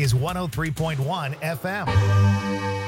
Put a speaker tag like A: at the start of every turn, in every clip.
A: is 103.1 FM.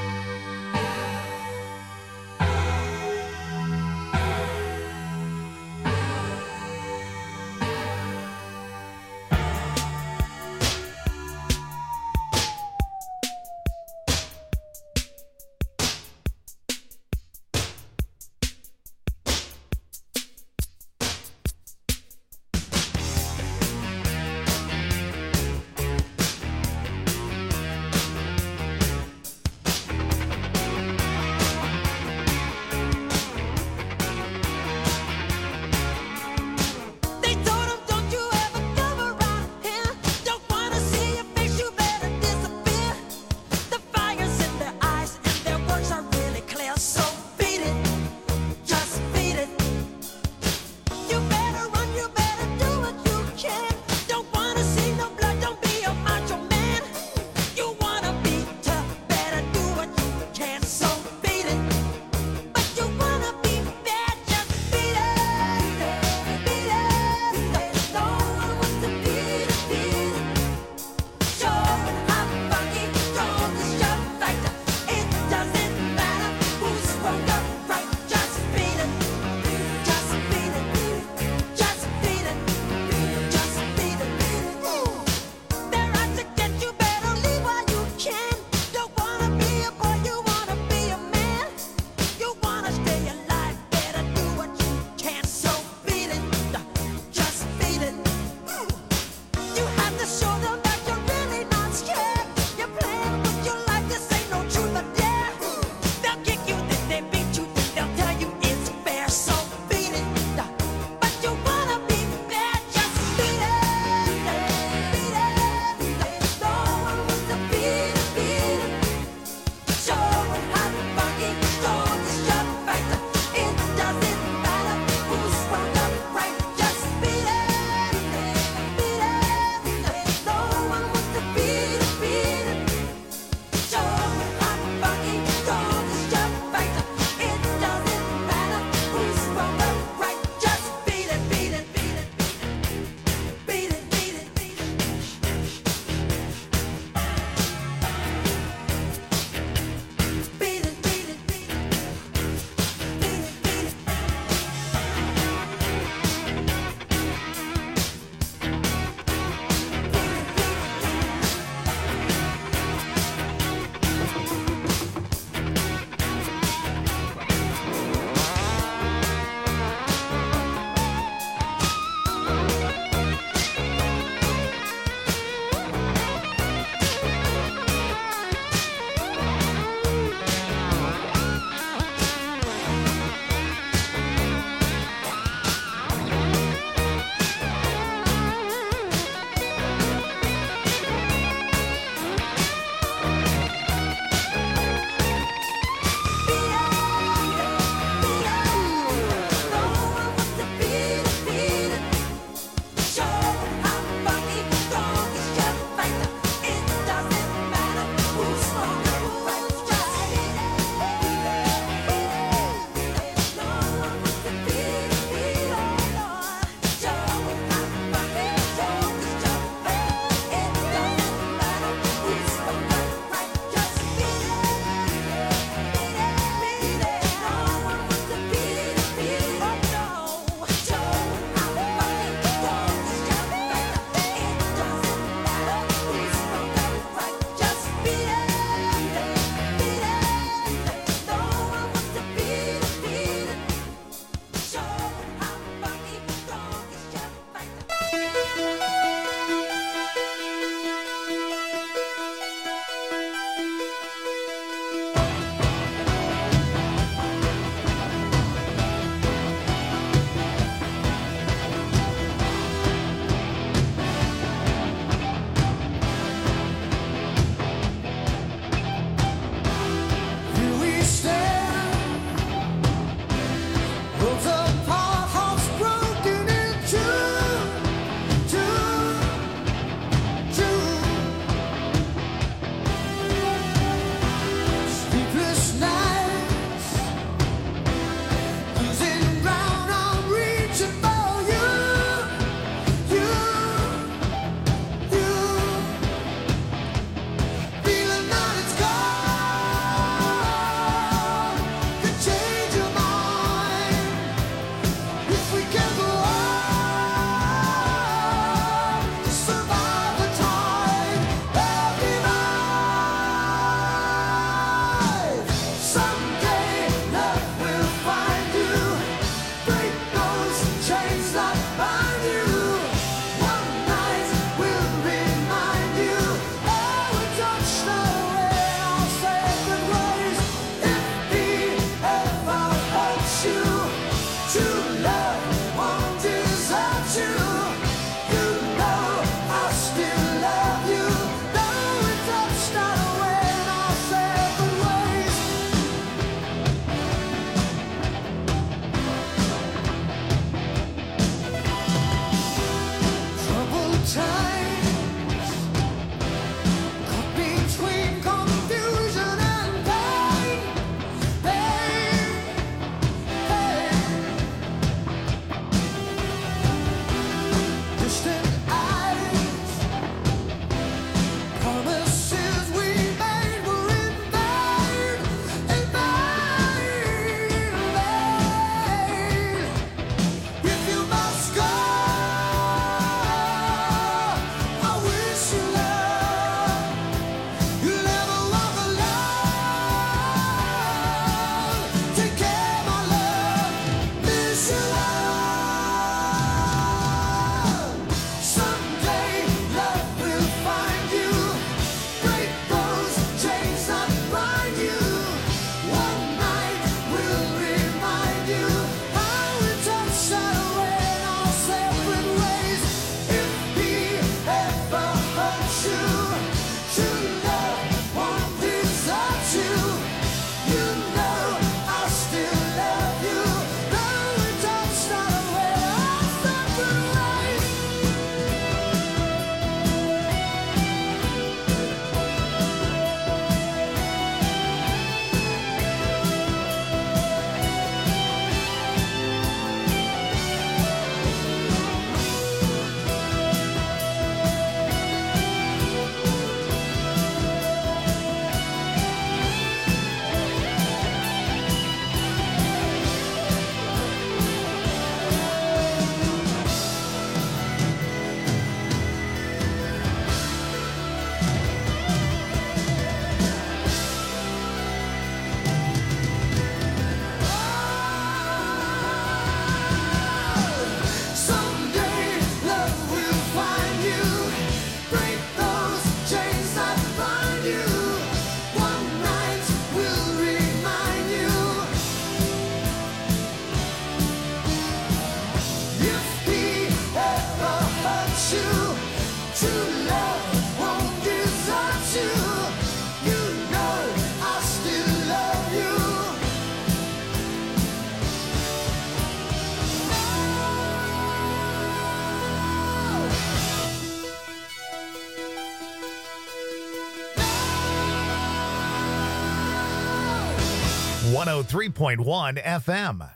A: 103.1 FM.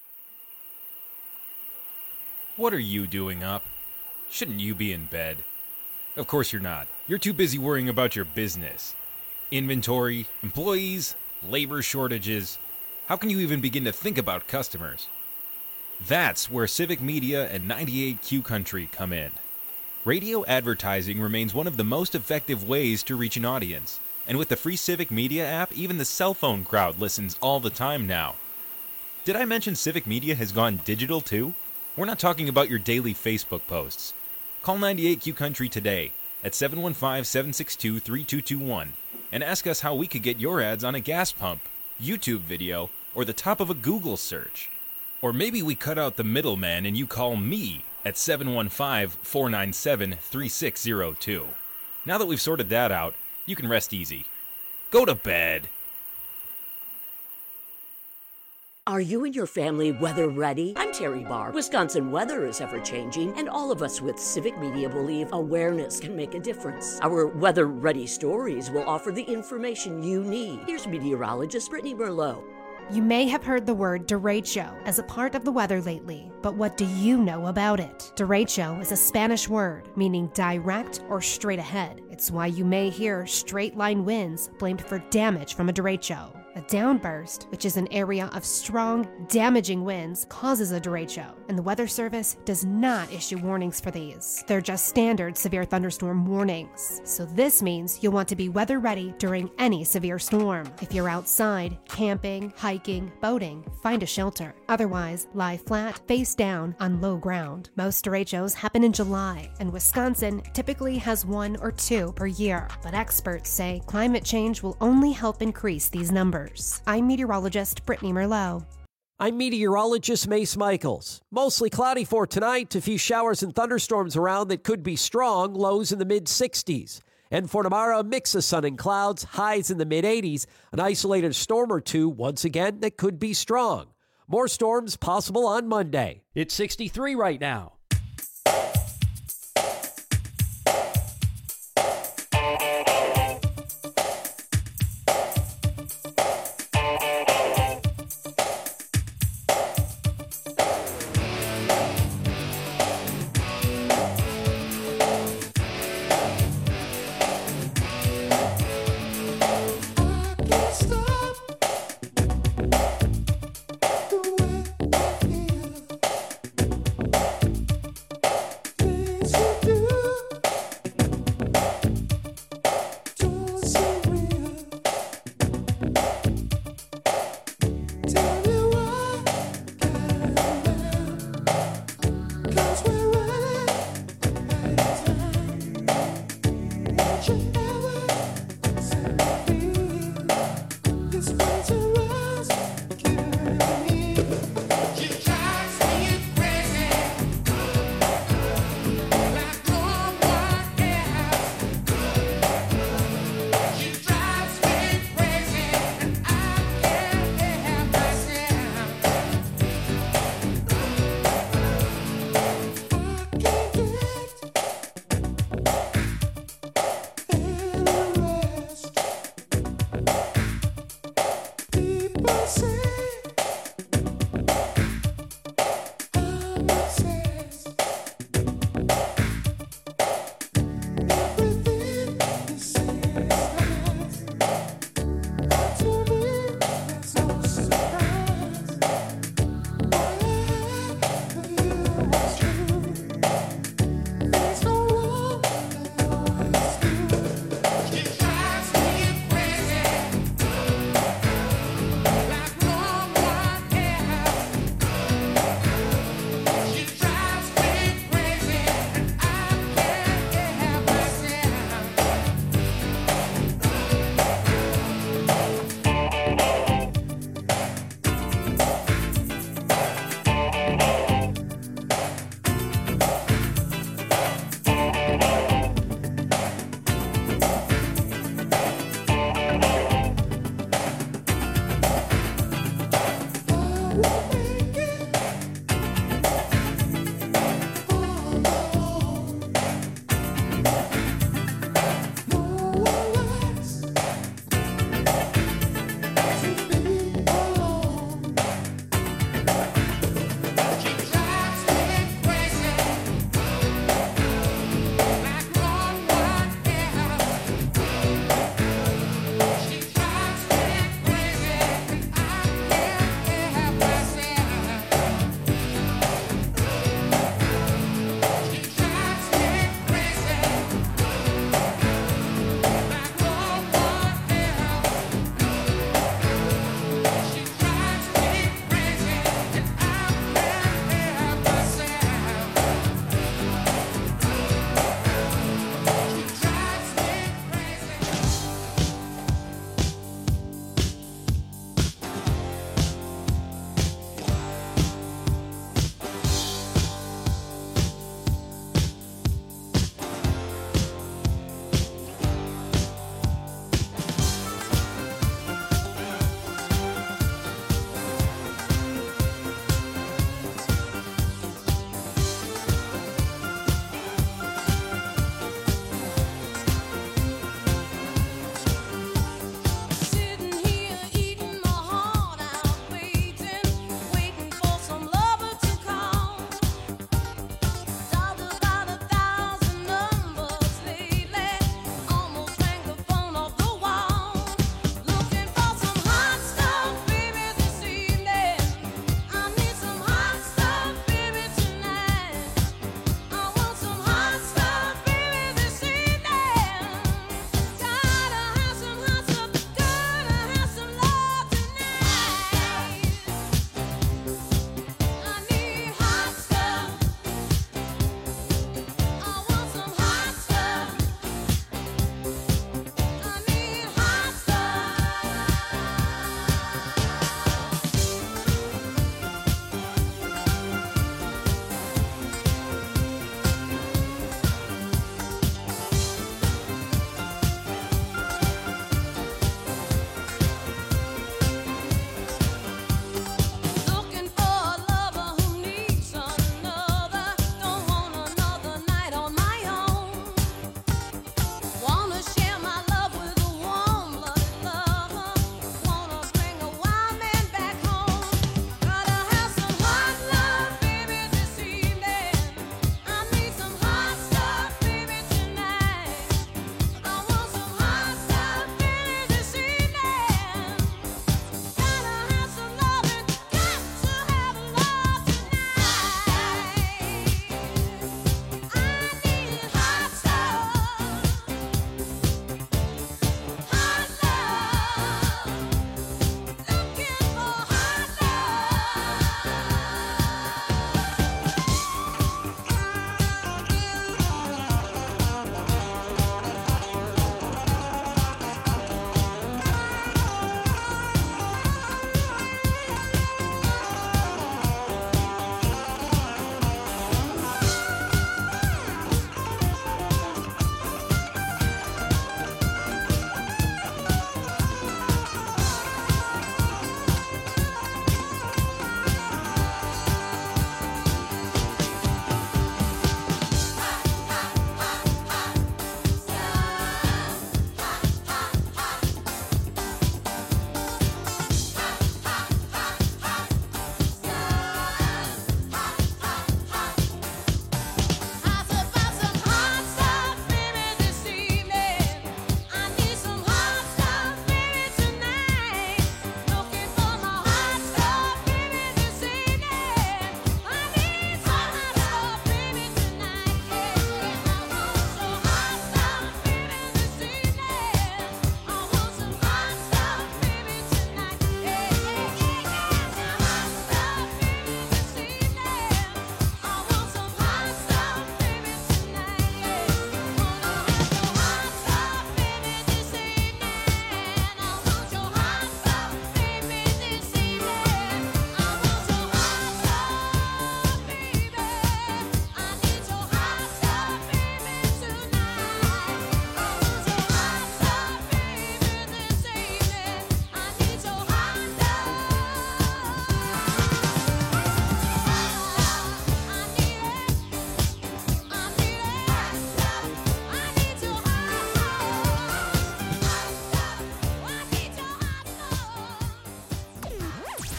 B: What are you doing up? Shouldn't you be in bed? Of course you're not. You're too busy worrying about your business. Inventory, employees, labor shortages. How can you even begin to think about customers? That's where Civic Media and 98Q Country come in. Radio advertising remains one of the most effective ways to reach an audience. And with the free Civic Media app, even the cell phone crowd listens all the time now. Did I mention Civic Media has gone digital too? We're not talking about your daily Facebook posts. Call 98Q Country today at 715-762-3221 and ask us how we could get your ads on a gas pump, YouTube video, or the top of a Google search. Or maybe we cut out the middleman and you call me at 715-497-3602. Now that we've sorted that out, you can rest easy. Go to bed.
C: Are you and your family weather ready? I'm Terry Barr. Wisconsin weather is ever changing, and all of us with Civic Media believe awareness can make a difference. Our weather ready stories will offer the information you need. Here's meteorologist Brittany Merlot.
D: You may have heard the word derecho as a part of the weather lately, but what do you know about it? Derecho is a Spanish word meaning direct or straight ahead. It's why you may hear straight line winds blamed for damage from a derecho. A downburst, which is an area of strong, damaging winds, causes a derecho, and the Weather Service does not issue warnings for these. They're just standard severe thunderstorm warnings. So this means you'll want to be weather ready during any severe storm. If you're outside, camping, hiking, boating, find a shelter. Otherwise, lie flat, face down, on low ground. Most derechos happen in July, and Wisconsin typically has 1 or 2 per year. But experts say climate change will only help increase these numbers. I'm meteorologist Brittany Merlot.
E: I'm meteorologist Mace Michaels. Mostly cloudy for tonight, a few showers and thunderstorms around that could be strong, lows in the mid-60s. And for tomorrow, a mix of sun and clouds, highs in the mid-80s, an isolated storm or two, once again, that could be strong. More storms possible on Monday. It's 63 right now.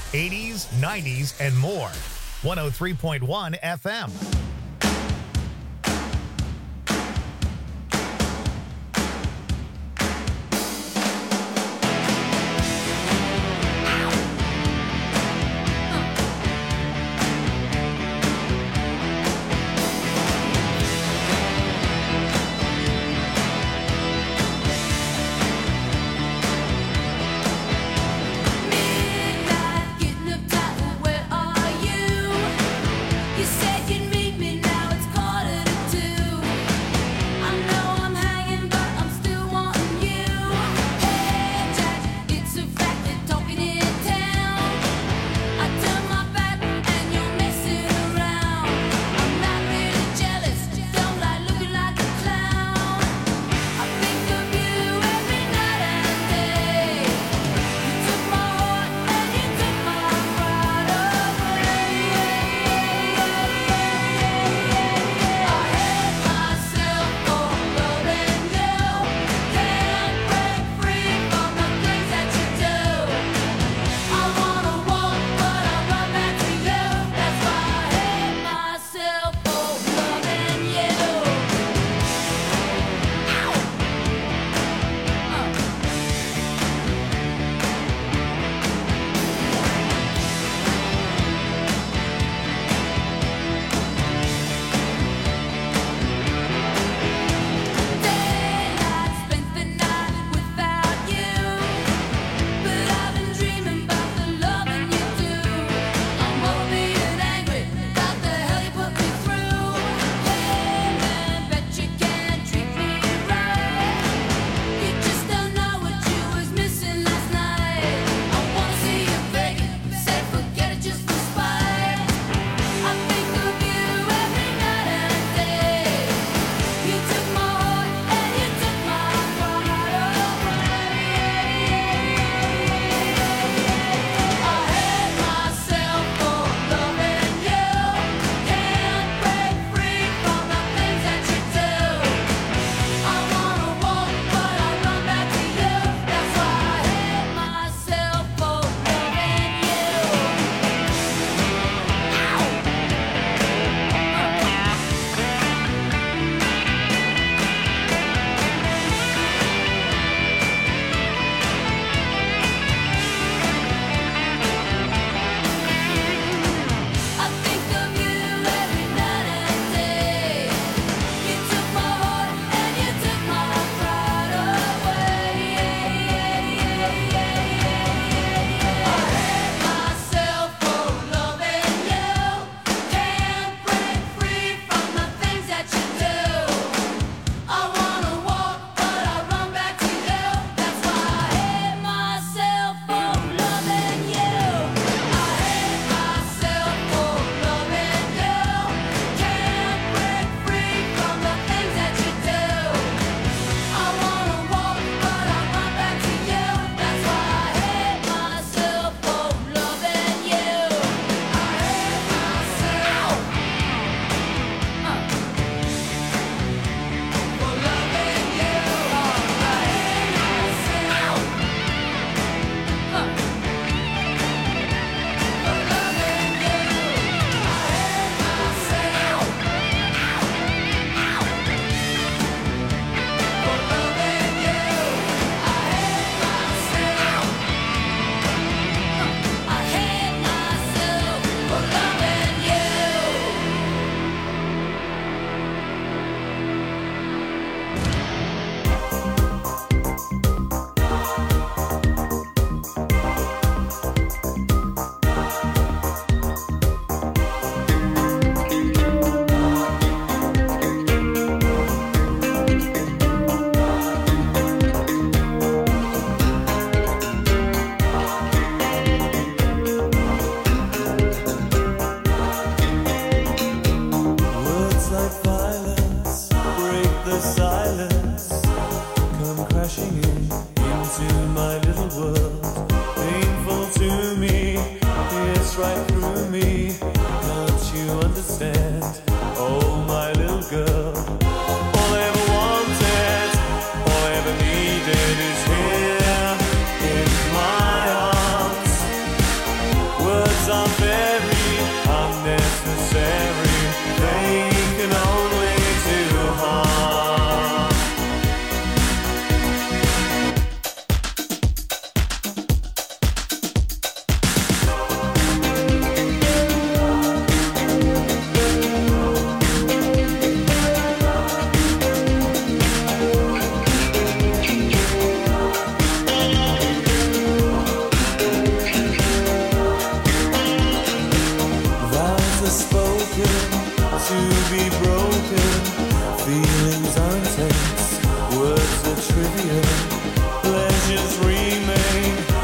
A: 80s, 90s, and more. 103.1 FM.
F: Midnight, getting up tight, where are you? You said you'd meet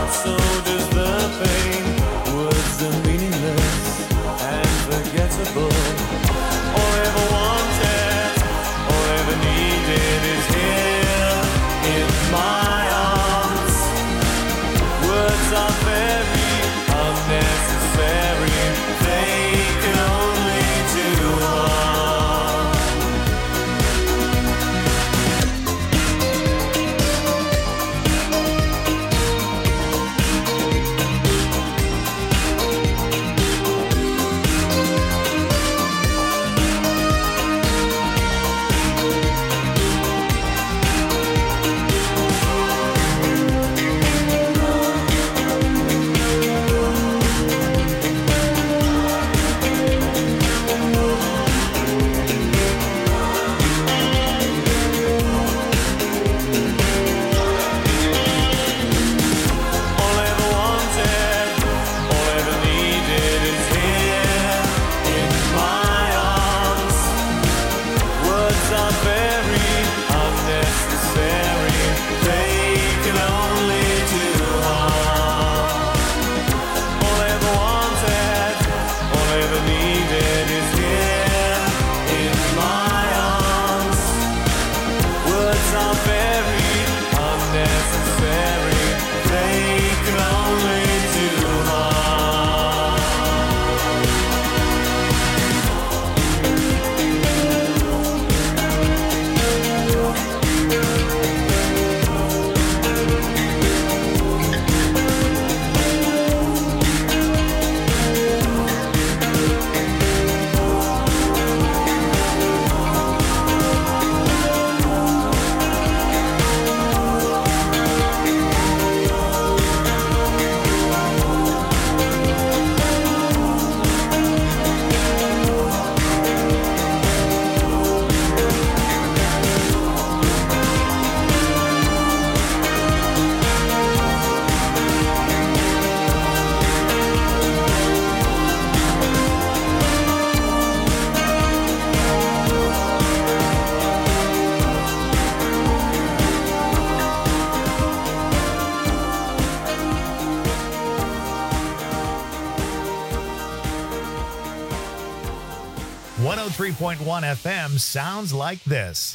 F: so does the pain. Words are meaningless and forgettable. All I ever wanted, all I ever needed is here in my arms. Words are very unnecessary, they can only do harm.
A: .1 FM sounds like this.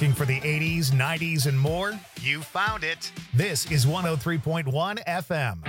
A: Looking for the 80s, 90s, and more? You found it. This is 103.1 FM.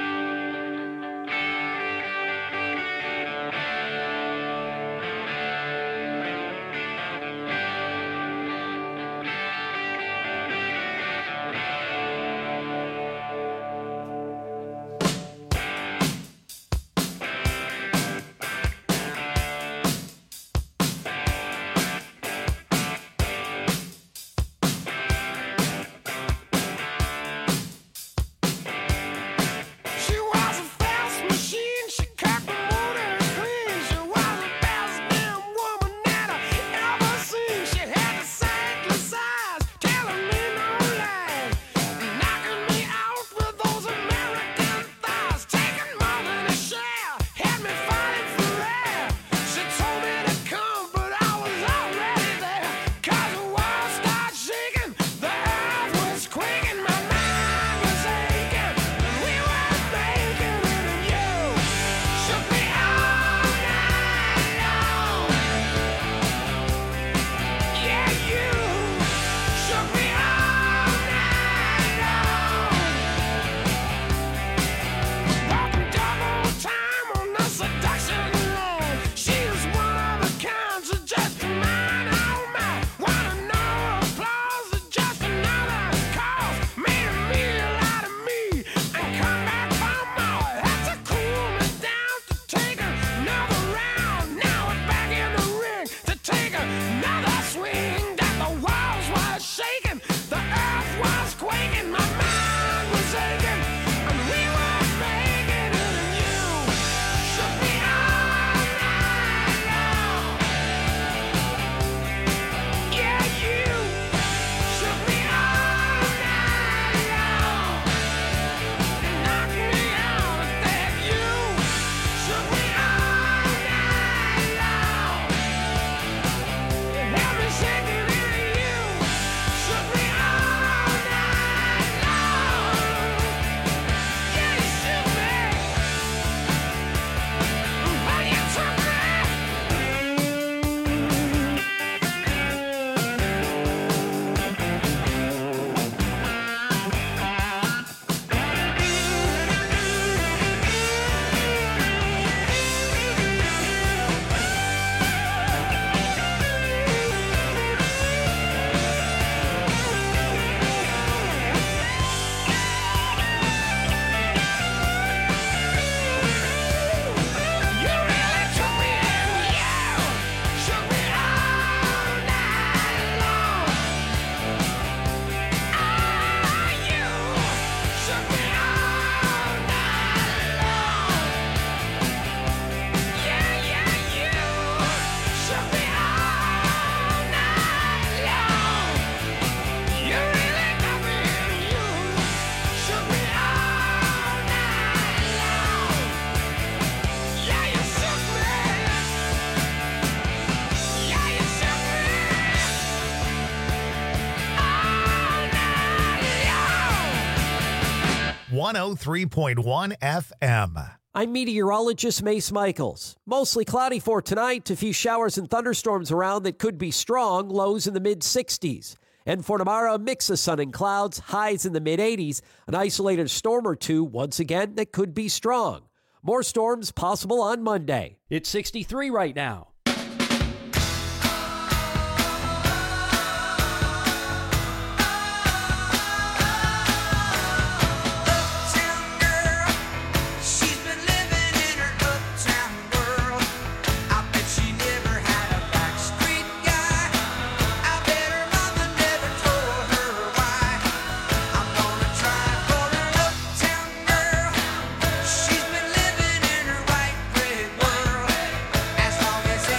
A: .1 FM.
E: I'm meteorologist Mace Michaels. Mostly cloudy for tonight. A few showers and thunderstorms around that could be strong. Lows in the mid-60s. And for tomorrow, a mix of sun and clouds. Highs in the mid-80s. An isolated storm or two, once again, that could be strong. More storms possible on Monday. It's 63 right now.
G: As long as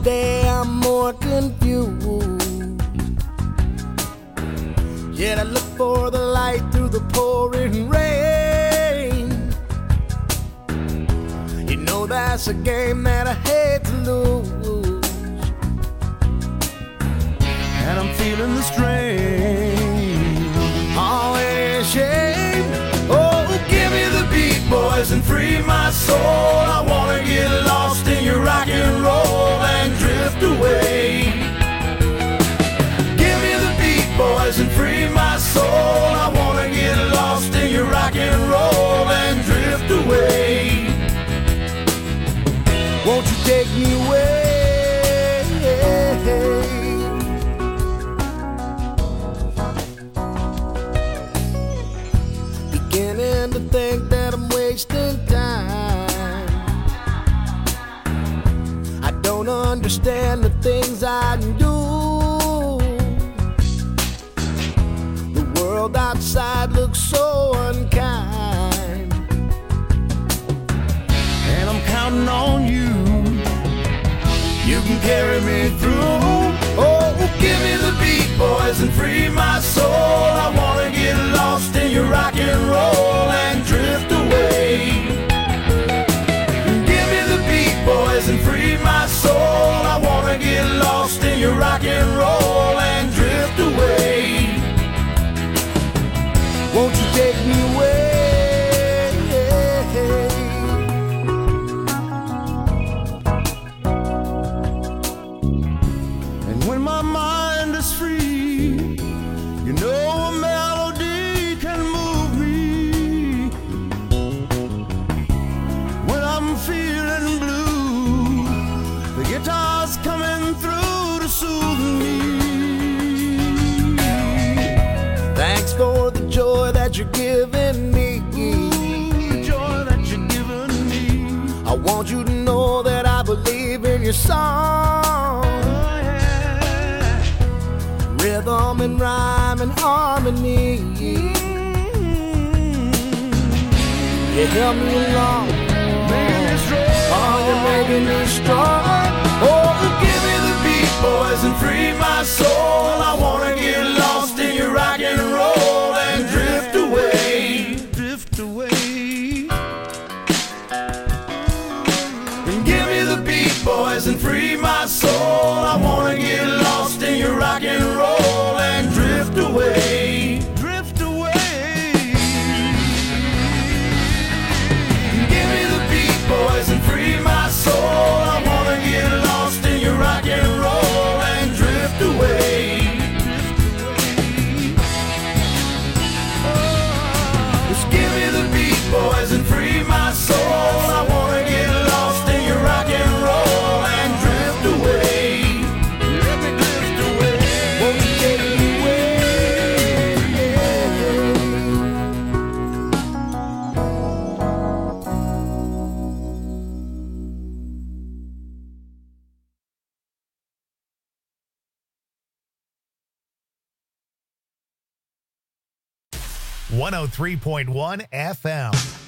G: day I'm more confused. Yet I look for the light through the pouring rain. You know that's a game that I hate to lose. And I'm feeling the strain. Oh, ain't a shame. Oh, give me the beat, boys, and free my soul. I wanna get lost in your rock and roll and drift away. Give me the beat, boys, and free my soul. I wanna get lost in your rock and roll and drift away. Won't you take me away? Beginning to think that I'm wasting time. I don't understand the things I do. The world outside looks so unkind, and I'm counting on you. You can carry me through. Oh, give me the beat, boys, and free my soul. I wanna get lost in your rock and roll and drift away. Give me the beat, boys, and free my soul. I wanna get lost in your rock and roll and drift away. Won't you take me away? And when my mind is free, you know a melody can move me. When I'm feeling blue, the guitar's coming through to soothe me. Thanks for the joy that you're giving me. The joy that you're giving me. I want you to know that I believe in your song. Rhythm and rhyme and harmony. You help me along, making me strong. Oh, you're making me strong. Oh, give me the beat, boys, and free my soul. I wanna get lost in your rock and roll and drift away. Drift away. And give me the beat, boys, and free my soul. I wanna get lost in your rock and roll and drift away. Drift away. Give me the beat, boys, and free my soul. I wanna get lost in your rock and roll and drift away. Just give me the beat, boys, and free my soul. I wanna get lost in your rock and roll and drift away. Let me drift away. Won't you take me away?
A: 103.1 FM.